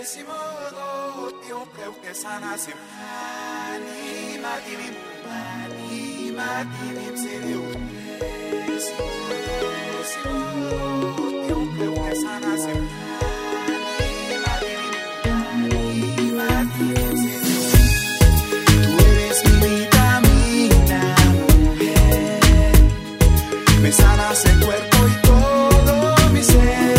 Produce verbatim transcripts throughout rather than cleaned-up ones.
desse modo eu creio que essa nasce anima divim anima divim serio desse modo eu creio que essa nasce anima divim anima divim serio tu eres mi vitamina mujer me sanas el cuerpo y todo mi ser.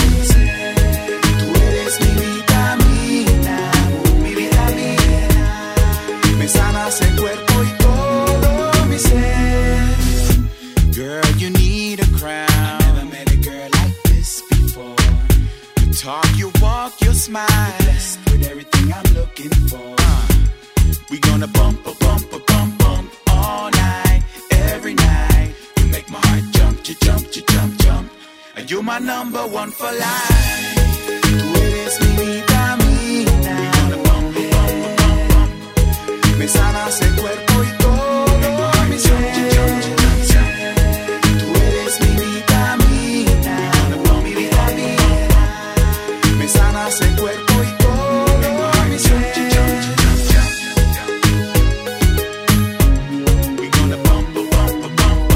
El cuerpo y todo mi ser. Girl, you need a crown. I never met a girl like this before. You talk, you walk, you smile. You're blessed with everything I'm looking for. Uh, we gonna bump, a bump, a bump, bump all night, every night. You make my heart jump, you jump, you jump, jump. And you're my number one for life. Tú eres mi vitamina. We gonna bump, a bump, a bump, bump. Me sanas el cuerpo y todo mi ser. Tú eres mi vitamina, mi vitamina. Me sanas el cuerpo y todo mi ser. We gonna bump, bump, bump,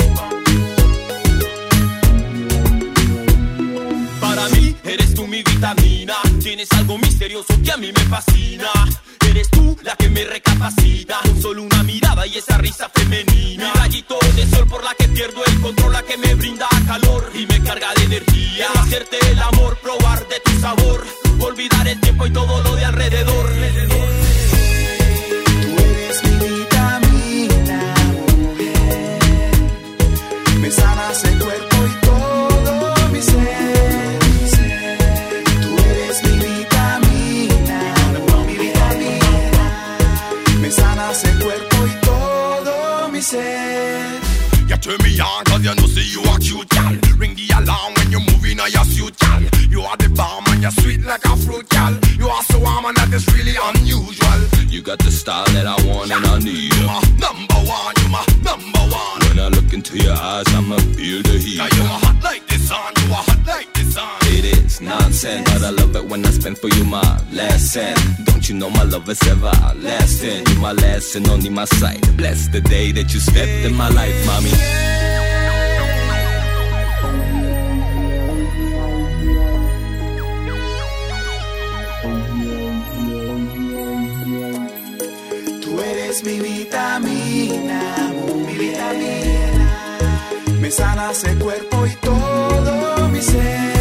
bump. Para mí eres tú mi vitamina. Tienes algo misterioso que a mí me fascina. Eres tú la que me recapacita. Con solo una mirada y esa risa femenina. Mi rayito de sol por la que pierdo el control, la que me brinda calor y me carga de energía. Quiero hacerte el amor, probar de tu sabor, olvidar el tiempo y todo lo de alrededor. Tú eres mi vitamina, mujer. Me sanas el cuerpo y todo mi ser. Sanas el cuerpo y todo mi ser. You turn me on cause you know see you a cute gal. Ring the alarm when you're moving on your suit gal. You are the bomb and you're sweet like a fruit gal. You are so warm and that is really unusual. You got the style that I want and I need. You my number one, you my number one. When I look into your eyes I'ma feel the heat. Now you are hot like the sun, you are hot like the sun. It is nonsense, but I love it when I spend for you my last cent. Don't you know my love is everlasting? You my last and only my sight. Bless the day that you stepped in my life, mommy. Tú eres mi vitamina, mi vitamina. Me sanas el cuerpo y todo mi ser.